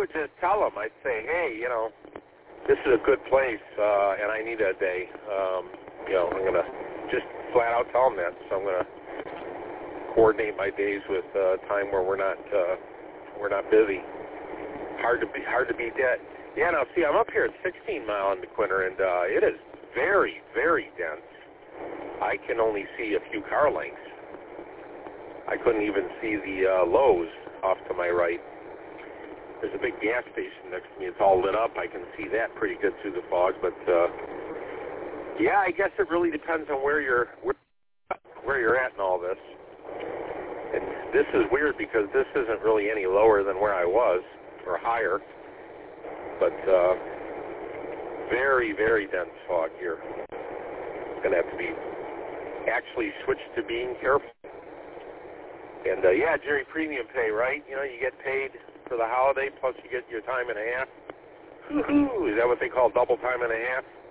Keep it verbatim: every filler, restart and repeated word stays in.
would just tell them. I'd say, hey, you know, this is a good place, uh, and I need a day. Um, you know, I'm going to just flat out tell them that. So I'm going to coordinate my days with uh, time where we're not uh, we're not busy. Hard to be hard to beat that. Yeah, now see, I'm up here at sixteen mile in DeQuinter, and uh, it is very, very dense. I can only see a few car lengths. I couldn't even see the uh, Lowe's off to my right. There's a big gas station next to me. It's all lit up. I can see that pretty good through the fog. But uh, yeah, I guess it really depends on where you're where, where you're at in all this. And this is weird because this isn't really any lower than where I was, or higher. But uh, very, very dense fog here. It's going to have to be actually switched to being careful. And uh, yeah, Jerry, premium pay, right? You know, you get paid for the holiday, plus you get your time and a half. Woo-hoo! Is that what they call double time and a half?